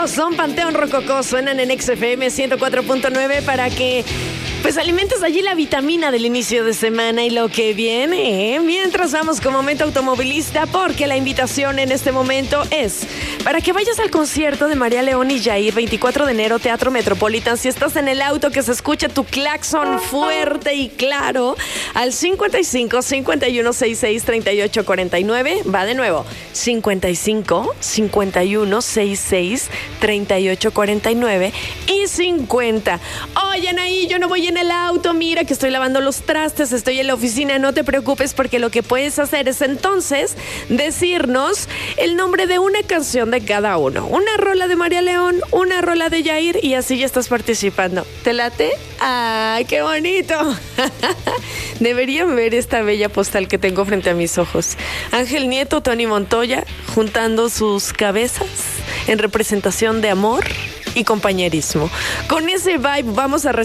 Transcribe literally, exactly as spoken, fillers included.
Son Panteón Rococó, suenan en X F M ciento cuatro punto nueve para que pues alimentes allí la vitamina del inicio de semana y lo que viene. Mientras vamos con Momento Automovilista, porque la invitación en este momento es para que vayas al concierto de María León y Yair, veinticuatro de enero, Teatro Metropolitan. Si estás en el auto, que se escuche tu claxon fuerte y claro al cincuenta y cinco, cincuenta y uno, sesenta y seis, treinta y ocho, cuarenta y nueve. Va de nuevo, cincuenta y cinco, cincuenta y uno, sesenta y seis, treinta y ocho, cuarenta y nueve y cincuenta. Oye, Anaí, yo no voy en el auto, mira que estoy lavando los trastes, estoy en la oficina, no te preocupes, porque lo que puedes hacer es entonces decirnos el nombre de una canción de cada uno. Una rola de María León, una rola de Yair, y así ya estás participando. ¿Te late? ¡Ay, qué bonito! Deberían ver esta bella postal que tengo frente a mis ojos. Ángel Nieto, Tony Montoya, juntando sus cabezas en representación de amor y compañerismo. Con ese vibe vamos a